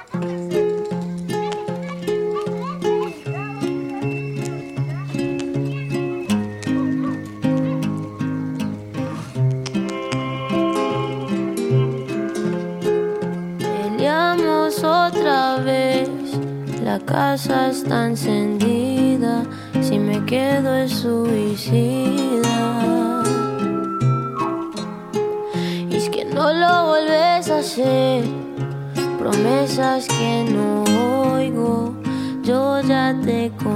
Peleamos otra vez, la casa está encendida, si me quedo es suicida. Y es que no lo volves a hacer, promesas que no oigo, yo ya te conozco.